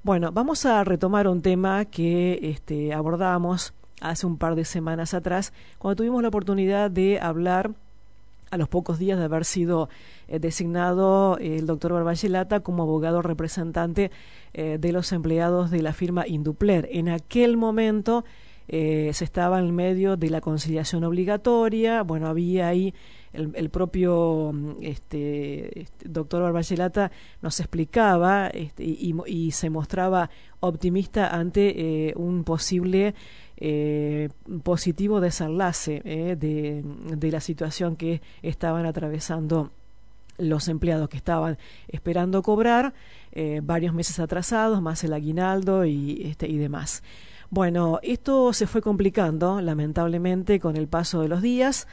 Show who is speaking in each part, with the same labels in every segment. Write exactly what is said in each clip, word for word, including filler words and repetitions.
Speaker 1: Bueno, vamos a retomar un tema que este, abordamos hace un par de semanas atrás, cuando tuvimos la oportunidad de hablar a los pocos días de haber sido eh, designado eh, el doctor Barballelata como abogado representante eh, de los empleados de la firma Indupler. En aquel momento eh, se estaba en medio de la conciliación obligatoria, bueno, había ahí el, el propio este, este, doctor Barballelata nos explicaba este, y, y se mostraba optimista ante eh, un posible Eh, positivo desenlace eh, de, de la situación que estaban atravesando los empleados que estaban esperando cobrar eh, varios meses atrasados, más el aguinaldo y, este, y demás. Bueno, esto se fue complicando, lamentablemente, con el paso de los días.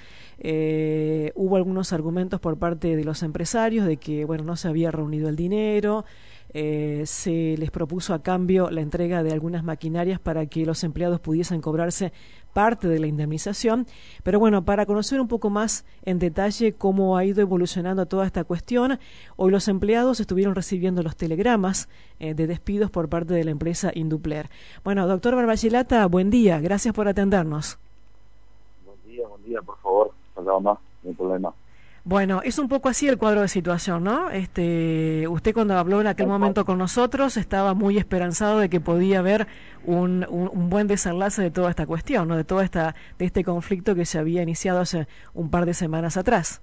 Speaker 1: Eh, hubo algunos argumentos por parte de los empresarios de que, bueno, no se había reunido el dinero. Eh, se les propuso a cambio la entrega de algunas maquinarias para que los empleados pudiesen cobrarse parte de la indemnización. Pero bueno, para conocer un poco más en detalle cómo ha ido evolucionando toda esta cuestión, hoy los empleados estuvieron recibiendo los telegramas eh, de despidos por parte de la empresa Indupler. Bueno, doctor Barballelata, buen día, gracias por atendernos.
Speaker 2: Buen día, buen día, por favor, faltaba más, no hay problema.
Speaker 1: Bueno, es un poco así el cuadro de situación, ¿no? Este, usted cuando habló en aquel momento con nosotros estaba muy esperanzado de que podía haber un, un, un buen desenlace de toda esta cuestión, ¿no? De toda esta, de este conflicto que se había iniciado hace un par de semanas atrás.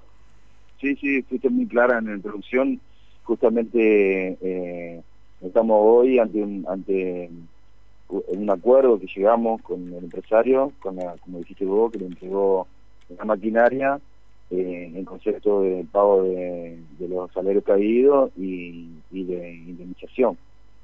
Speaker 2: Sí, sí, fuiste muy clara en la introducción. Justamente eh, estamos hoy ante un ante un acuerdo que llegamos con el empresario, con la, como dijiste vos, que le entregó la maquinaria. Eh, en concepto de pago de, de los salarios caídos y, y de indemnización.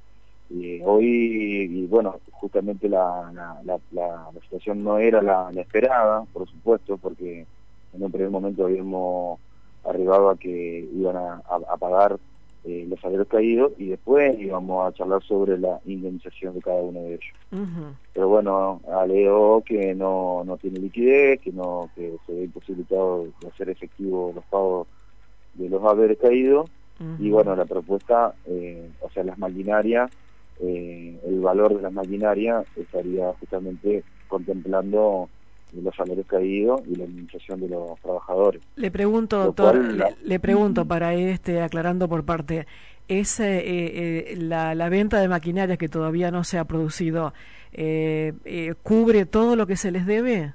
Speaker 2: Y hoy, y bueno, justamente la, la, la, la, la situación no era la, la esperada, por supuesto, porque en un primer momento habíamos arribado a que iban a, a, a pagar eh, los salarios caídos y después íbamos a charlar sobre la indemnización de cada uno de ellos. Uh-huh. Pero bueno, alegó que no, no tiene liquidez, que no que se ve imposibilitado de hacer efectivo los pagos de los haberes caídos. Uh-huh. Y bueno, la propuesta, eh, o sea, las maquinarias, eh, el valor de las maquinarias estaría justamente contemplando los salarios caídos y la indemnización de los trabajadores.
Speaker 1: Le pregunto, doctor, cual, le, le pregunto para ir este, aclarando por parte, ¿es eh, eh, la, la venta de maquinarias que todavía no se ha producido, eh, eh, cubre todo lo que se les debe?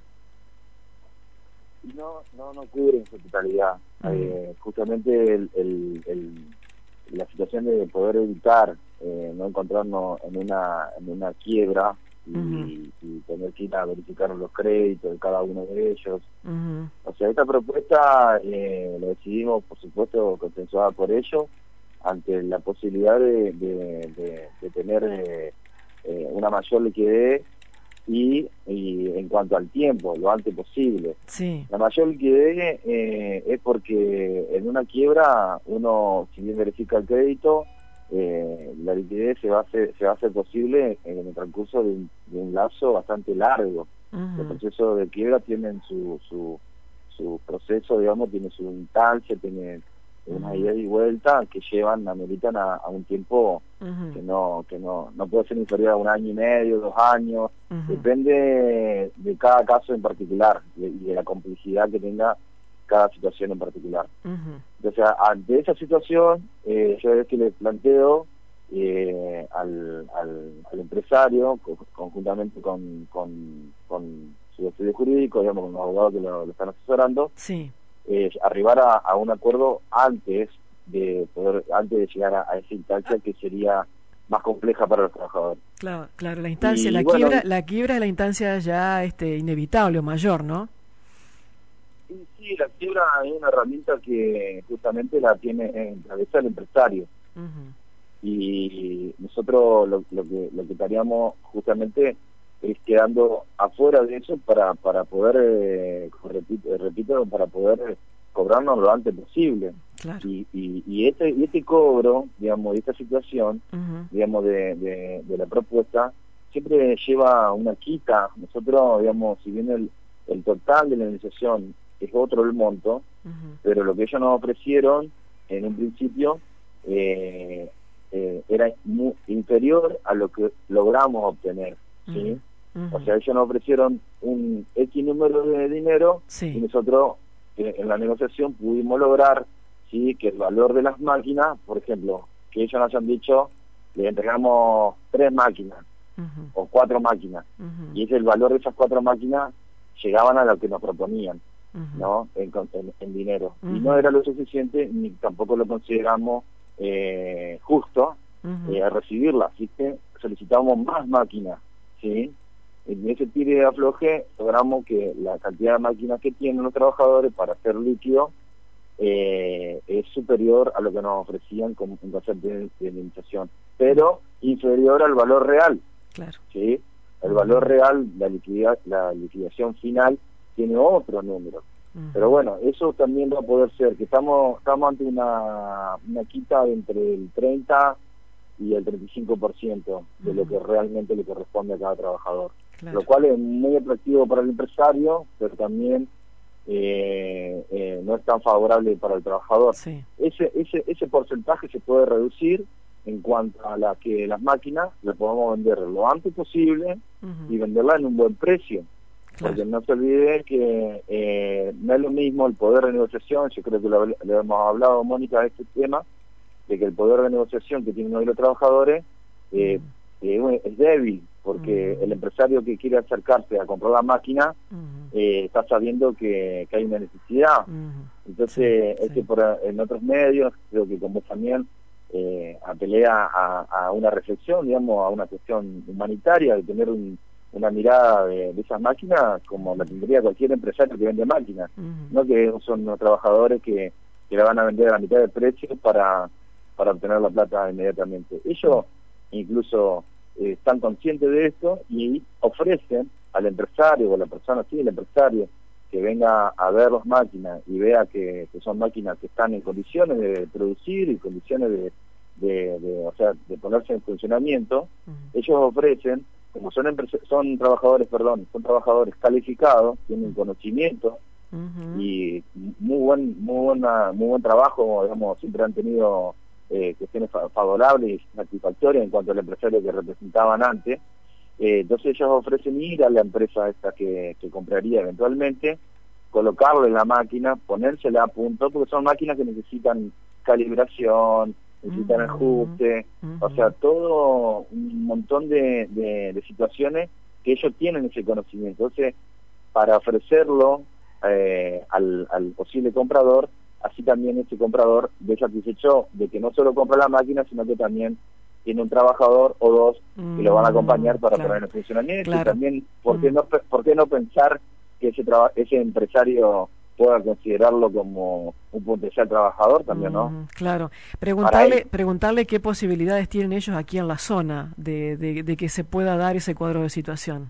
Speaker 2: No, no, no cubre en su totalidad. Uh-huh. Eh, justamente el, el, el, la situación de poder evitar eh, no encontrarnos en una, en una quiebra y, uh-huh. y tener que ir a verificar los créditos de cada uno de ellos. Uh-huh. O sea, esta propuesta eh, la decidimos, por supuesto, consensuada por ellos, ante la posibilidad de, de, de, de tener eh, eh, una mayor liquidez y, y en cuanto al tiempo, lo antes posible.
Speaker 1: Sí.
Speaker 2: La mayor liquidez eh, es porque en una quiebra uno, si bien verifica el crédito, Eh, la liquidez se va a hacer, se va a hacer posible en el transcurso de un, de un lapso bastante largo. Uh-huh. Los procesos de quiebra tienen su, su, su proceso, digamos, tiene su instancia, tiene uh-huh. una ida y vuelta que llevan, ameritan a, a un tiempo uh-huh. que no que no no puede ser inferior a un año y medio, dos años, uh-huh. depende de cada caso en particular y de, de la complejidad que tenga cada situación en particular. Uh-huh. Entonces, ante esa situación, eh, yo es que le planteo eh, al, al, al empresario, co conjuntamente con, con, con su estudio jurídico, digamos, con los abogados que lo, lo están asesorando,
Speaker 1: sí.
Speaker 2: eh, arribar a, a un acuerdo antes de poder, antes de llegar a, a esa instancia que sería más compleja para los trabajadores.
Speaker 1: Claro, claro, la instancia, y, la
Speaker 2: bueno,
Speaker 1: quiebra, la quiebra es la instancia ya este, inevitable o mayor, ¿no?
Speaker 2: Sí, la quiebra es una herramienta que justamente la tiene en cabeza el empresario. Uh-huh. Y nosotros lo, lo que lo que estaríamos justamente es quedando afuera de eso para para poder, eh, repito, repito, para poder cobrarnos lo antes posible.
Speaker 1: Claro.
Speaker 2: Y, y, y este y este cobro, digamos, de esta situación, uh-huh. digamos, de, de, de la propuesta, siempre lleva una quita. Nosotros, digamos, si bien el, el total de la indemnización es otro el monto, uh-huh. pero lo que ellos nos ofrecieron en un principio eh, eh, era muy inferior a lo que logramos obtener, ¿sí? Uh-huh. O sea, ellos nos ofrecieron un X número de dinero, sí, y nosotros eh, en la negociación pudimos lograr, sí, que el valor de las máquinas, por ejemplo, que ellos nos hayan dicho, le entregamos tres máquinas, uh-huh, o cuatro máquinas, uh-huh, y ese el valor de esas cuatro máquinas llegaban a lo que nos proponían, uh-huh, ¿no? En, en, en dinero. Uh-huh. Y no era lo suficiente, ni tampoco lo consideramos eh, justo, uh-huh, eh, recibirla, así que solicitamos más máquinas, ¿sí? En ese tire de afloje logramos que la cantidad de máquinas que tienen los trabajadores para hacer líquido eh, es superior a lo que nos ofrecían como un concepto de, de indemnización, pero inferior al valor real.
Speaker 1: Claro.
Speaker 2: ¿Sí? El valor real, la liquidez, la liquidación final tiene otro número. Uh-huh. Pero bueno, eso también va a poder ser, que estamos estamos ante una, una quita de entre el treinta y el treinta y cinco por ciento de uh-huh, lo que realmente le corresponde a cada trabajador. Claro. Lo cual es muy atractivo para el empresario, pero también eh, eh, no es tan favorable para el trabajador.
Speaker 1: Sí. Ese,
Speaker 2: ese, ese porcentaje se puede reducir en cuanto a la que las máquinas las podamos vender lo antes posible, uh-huh, y venderla en un buen precio. Claro. Porque no se olvide que eh, no es lo mismo el poder de negociación, yo creo que lo, lo hemos hablado, Mónica, de este tema, de que el poder de negociación que tienen hoy los trabajadores eh, uh-huh, eh, es débil, porque uh-huh, el empresario que quiere acercarse a comprar la máquina uh-huh, eh, está sabiendo que, que hay una necesidad. Uh-huh. Entonces, sí, este sí. Por, en otros medios, creo que como también eh, apelea a, a una reflexión, digamos, a una cuestión humanitaria, de tener un, una mirada de, de esas máquinas como la tendría cualquier empresario que vende máquinas, uh-huh, no que son los trabajadores que, que la van a vender a la mitad del precio para, para obtener la plata inmediatamente. Ellos incluso eh, están conscientes de esto y ofrecen al empresario o a la persona, sí, el empresario, que venga a ver las máquinas y vea que, que son máquinas que están en condiciones de producir y condiciones de, de, de, o sea, de ponerse en funcionamiento. Uh-huh. Ellos ofrecen, como son son trabajadores, perdón, son trabajadores calificados, tienen conocimiento, uh-huh, y muy buen, muy buena, muy buen trabajo, digamos, siempre han tenido eh, cuestiones favorables y satisfactorias en cuanto al empresario que representaban antes. Eh, entonces ellos ofrecen ir a la empresa esta que, que compraría eventualmente, colocarle la máquina, ponérsela a punto, porque son máquinas que necesitan calibración, necesitan uh-huh, ajuste, uh-huh, o sea, todo un montón de, de, de situaciones que ellos tienen ese conocimiento. Entonces, para ofrecerlo eh, al, al posible comprador, así también ese comprador ve satisfecho de que no solo compra la máquina, sino que también tiene un trabajador o dos que lo van a acompañar para
Speaker 1: claro,
Speaker 2: poner en funcionamiento.
Speaker 1: Claro.
Speaker 2: Y también, ¿por qué, mm. no, ¿por qué no pensar que ese, traba, ese empresario pueda considerarlo como un potencial trabajador también, ¿no?
Speaker 1: Mm, claro. Preguntarle, preguntarle qué posibilidades tienen ellos aquí en la zona de, de, de que se pueda dar ese cuadro de situación.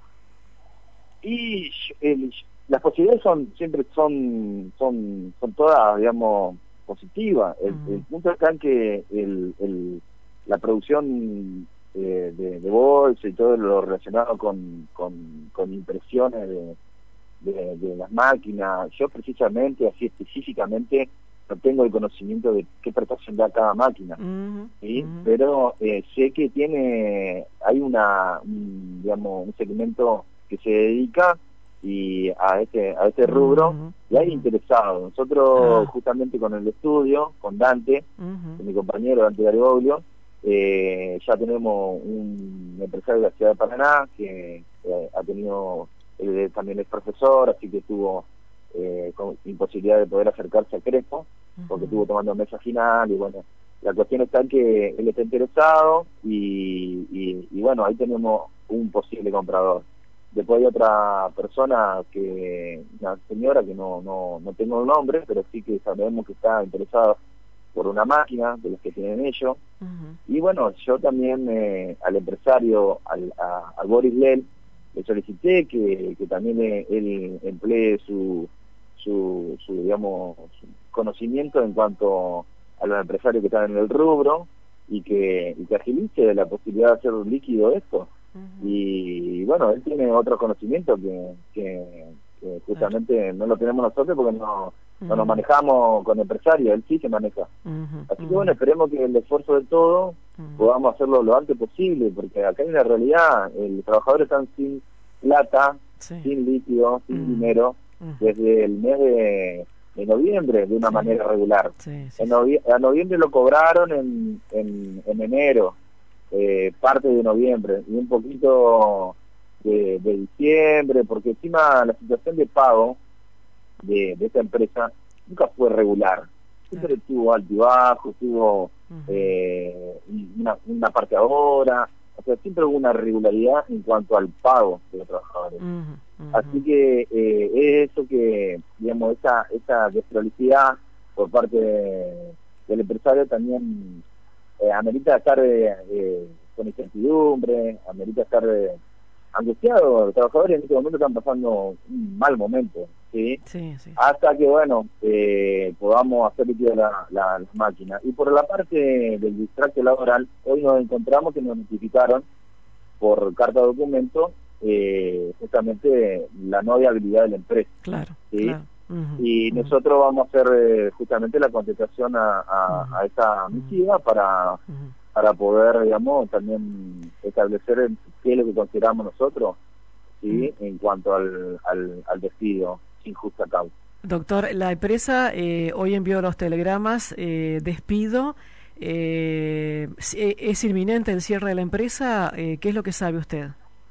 Speaker 2: Y el, las posibilidades son siempre son son son todas, digamos, positivas. El, mm. el punto está en que el, el la producción eh, de, de bolsa y todo lo relacionado con, con, con impresiones de, de, de las máquinas, yo precisamente, así específicamente, no tengo el conocimiento de qué prestación da cada máquina, uh-huh, ¿sí? Uh-huh. Pero eh, sé que tiene, hay una, un, digamos, un segmento que se dedica y a este a este rubro, uh-huh, y hay uh-huh, interesados. Nosotros, uh-huh, justamente con el estudio, con Dante, uh-huh, con mi compañero Dante Gariboglio, Eh, ya tenemos un empresario de la ciudad de Paraná que eh, ha tenido, él también es profesor, así que tuvo eh, con imposibilidad de poder acercarse a Crespo, uh-huh, porque estuvo tomando mesa final, y bueno, la cuestión está en que él está interesado y, y, y bueno, ahí tenemos un posible comprador. Después hay otra persona, que una señora que no, no, no tengo el nombre, pero sí que sabemos que está interesada por una máquina de las que tienen ellos. Uh-huh. Y bueno, yo también eh, al empresario, al, a, a Boris Lel, le solicité que, que también eh, él emplee su, su, su, digamos, su conocimiento en cuanto a los empresarios que están en el rubro, y que, y que agilice la posibilidad de hacer líquido esto. Uh-huh. Y bueno, él tiene otro conocimiento que, que, Eh, justamente claro. No lo tenemos nosotros porque no,
Speaker 1: uh-huh.
Speaker 2: no nos manejamos con empresarios, él sí se maneja.
Speaker 1: Uh-huh.
Speaker 2: Así que
Speaker 1: Uh-huh.
Speaker 2: bueno, esperemos que el esfuerzo de todos uh-huh. podamos hacerlo lo antes posible, porque acá en la realidad los trabajadores están sin plata, sí. sin líquido, sin uh-huh. dinero, uh-huh. desde el mes de, de noviembre de una sí. manera regular.
Speaker 1: Sí, sí,
Speaker 2: en novie- a noviembre lo cobraron en, en, en enero, eh, parte de noviembre, y un poquito de, de diciembre, porque encima la situación de pago de, de esta empresa nunca fue regular. Siempre claro. tuvo altibajos, tuvo uh-huh. eh, una, una parte ahora, o sea, siempre hubo una regularidad en cuanto al pago de los trabajadores. Uh-huh. Uh-huh. Así que eh, es eso que, digamos, esa, esa desprolijidad por parte de, del empresario también eh, amerita estar eh, eh, con incertidumbre, amerita estar eh, angustiado. Los trabajadores en este momento están pasando un mal momento, ¿sí?
Speaker 1: Sí, sí.
Speaker 2: Hasta que, bueno, eh, podamos hacer líquido la, la, las máquinas. Y por la parte del distracto laboral, hoy nos encontramos que nos notificaron por carta de documento eh, justamente la no viabilidad de la empresa.
Speaker 1: Claro,
Speaker 2: ¿sí?
Speaker 1: claro. Uh-huh,
Speaker 2: y
Speaker 1: uh-huh.
Speaker 2: nosotros vamos a hacer eh, justamente la contestación a, a,
Speaker 1: uh-huh.
Speaker 2: a esa misiva para...
Speaker 1: Uh-huh. para
Speaker 2: poder, digamos, también establecer qué es lo que consideramos nosotros, ¿sí? Mm. en cuanto al, al, al despido sin justa causa.
Speaker 1: Doctor, la empresa eh, hoy envió los telegramas, eh, despido, eh, ¿es inminente el cierre de la empresa? Eh, ¿Qué es lo que sabe usted?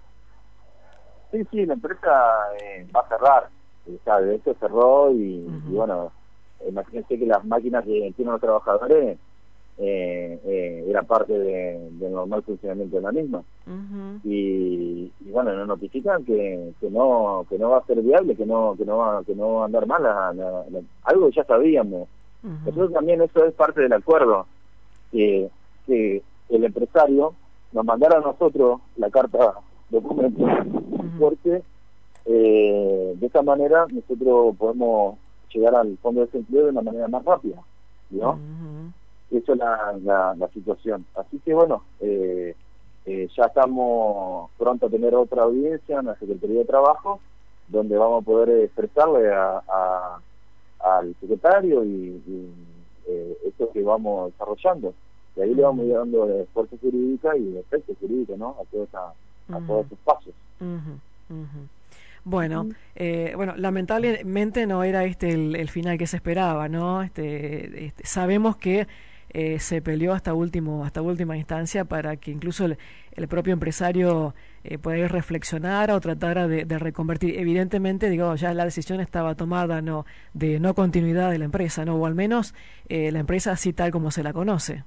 Speaker 2: Sí, sí, la empresa eh, va a cerrar, eh, sabe, de hecho cerró y, uh-huh. y bueno, imagínense que las máquinas que tienen los trabajadores Eh, eh, era parte de, del normal funcionamiento de la misma uh-huh. y, y bueno nos notifican que, que no que no va a ser viable, que no que no va que no va a andar mal la, la, la, algo que ya sabíamos. Uh-huh. Nosotros también, eso es parte del acuerdo, que, que el empresario nos mandara a nosotros la carta documento uh-huh. porque eh, de esta manera nosotros podemos llegar al fondo de desempleo de una manera más rápida, ¿no? Uh-huh. Esa es la, la, la situación. Así que bueno, eh, eh, ya estamos pronto a tener otra audiencia en la Secretaría de Trabajo, donde vamos a poder expresarle a, a, al secretario y, y eh, esto que vamos desarrollando. Y ahí uh-huh. le vamos dando de fuerza jurídica y de efecto jurídico, ¿no? A, toda esa, uh-huh. a todos esos pasos.
Speaker 1: Uh-huh. Uh-huh. Bueno, eh, bueno, lamentablemente no era este el, el final que se esperaba, ¿no? Este, este sabemos que Eh, se peleó hasta último hasta última instancia para que incluso el, el propio empresario eh, pueda reflexionar o tratara de, de reconvertir. Evidentemente, digo, ya la decisión estaba tomada, no de no continuidad de la empresa, no, o al menos eh, la empresa así tal como se la conoce.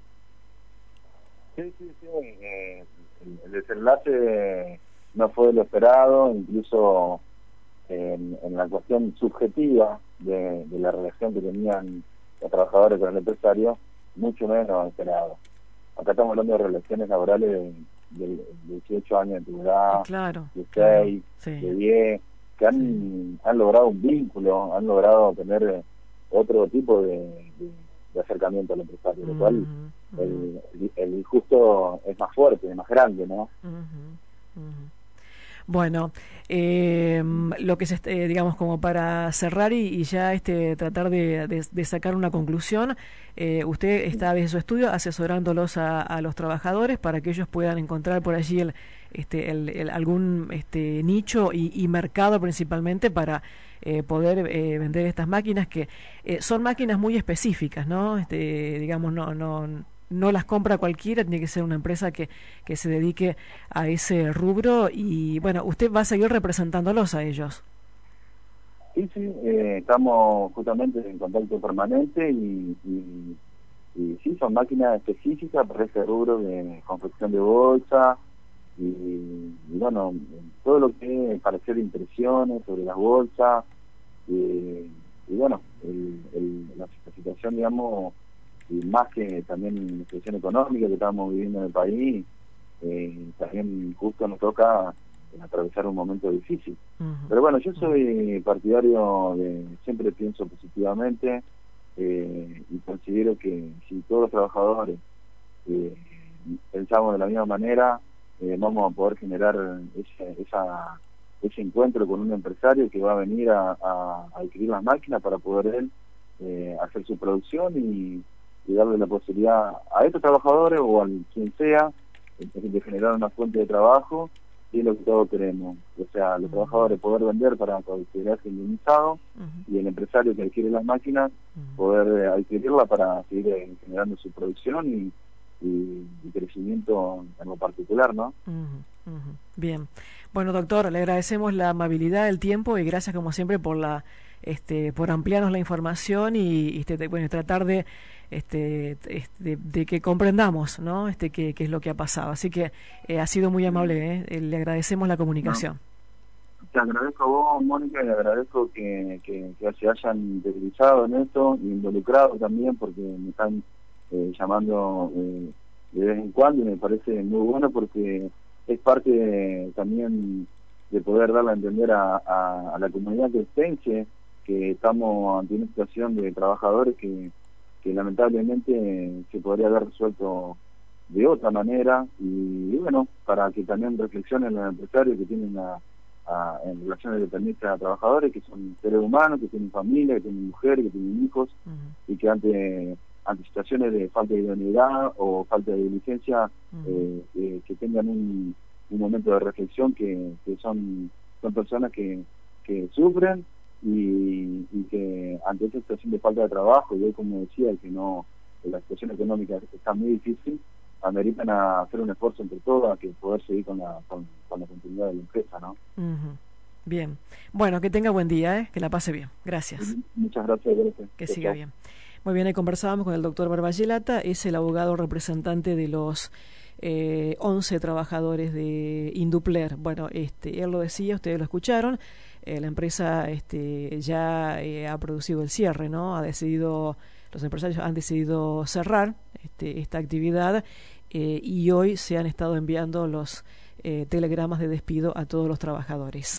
Speaker 2: Sí, sí, sí. Eh, el, el desenlace no fue lo esperado, incluso en, en la cuestión subjetiva de, de la relación que tenían los trabajadores con el empresario, mucho menos esperado. Acá estamos hablando de relaciones laborales de, de, de dieciocho años de antigüedad,
Speaker 1: claro,
Speaker 2: de seis,
Speaker 1: claro, sí.
Speaker 2: de diez, que han, sí. han logrado un vínculo, han logrado tener otro tipo de, de, de acercamiento al empresario, uh-huh, lo cual uh-huh. el, el, el injusto es más fuerte, es más grande, ¿no?
Speaker 1: Uh-huh, uh-huh. Bueno, eh, lo que se, eh, digamos, como para cerrar y, y ya este tratar de, de, de sacar una conclusión, eh, usted está desde su estudio asesorándolos a, a los trabajadores para que ellos puedan encontrar por allí el, este, el, el, algún este, nicho y, y mercado principalmente para eh, poder eh, vender estas máquinas que eh, son máquinas muy específicas, ¿no? Este, digamos, no, no no las compra cualquiera, tiene que ser una empresa que, que se dedique a ese rubro y bueno, usted va a seguir representándolos a ellos.
Speaker 2: Sí, sí, eh, estamos justamente en contacto permanente y, y, y sí, son máquinas específicas para ese rubro de confección de bolsa y, y bueno, todo lo que es para hacer impresiones sobre las bolsas y, y bueno, el, el, la situación, digamos, y más que también la situación económica que estamos viviendo en el país, eh, también justo nos toca atravesar un momento difícil. Uh-huh. Pero bueno, yo soy partidario de, siempre pienso positivamente eh, y considero que si todos los trabajadores eh, pensamos de la misma manera, eh, vamos a poder generar esa, esa ese encuentro con un empresario que va a venir a, a, a adquirir las máquinas para poder él eh, hacer su producción y, y darle la posibilidad a estos trabajadores o a quien sea de generar una fuente de trabajo, y es lo que todos queremos. O sea, los uh-huh. trabajadores poder vender para considerarse indemnizados uh-huh. y el empresario que adquiere las máquinas uh-huh. poder adquirirla para seguir eh, generando su producción y, y, y crecimiento en lo particular, ¿no?
Speaker 1: Uh-huh. Uh-huh. Bien. Bueno, doctor, le agradecemos la amabilidad, el tiempo y gracias como siempre por la este por ampliarnos la información y este de, bueno, tratar de este de, de que comprendamos, ¿no? Este qué qué es lo que ha pasado. Así que eh, ha sido muy amable, ¿eh? Le agradecemos la comunicación.
Speaker 2: No. Te agradezco a vos, Mónica, y agradezco que, que, que se hayan interesado en esto y involucrado también, porque me están eh, llamando eh, de vez en cuando y me parece muy bueno porque es parte de, también de poder darle a entender a, a, a la comunidad crestense que estamos ante una situación de trabajadores que, que lamentablemente se podría haber resuelto de otra manera y, y bueno, para que también reflexionen los empresarios que tienen a, a, en relaciones de dependencia a trabajadores que son seres humanos, que tienen familia, que tienen mujeres, que tienen hijos uh-huh. y que ante ante situaciones de falta de idoneidad o falta de diligencia uh-huh. eh, eh, que tengan un, un momento de reflexión que, que son son personas que, que sufren y, y que ante esta situación de falta de trabajo y hoy, como decía, que no la situación económica está muy difícil, ameritan a hacer un esfuerzo entre todos a que poder seguir con la con, con la continuidad de la empresa, ¿no?
Speaker 1: Uh-huh. Bien, bueno, que tenga buen día, ¿eh? Que la pase bien, gracias.
Speaker 2: Muchas gracias, gracias.
Speaker 1: Que siga bien. Muy bien, ahí conversábamos con el doctor Barballelata, es el abogado representante de los eh, once trabajadores de Indupler. Bueno, este, él lo decía, ustedes lo escucharon, eh, la empresa este, ya eh, ha producido el cierre, ¿no? Ha decidido, los empresarios han decidido cerrar este, esta actividad eh, y hoy se han estado enviando los eh, telegramas de despido a todos los trabajadores.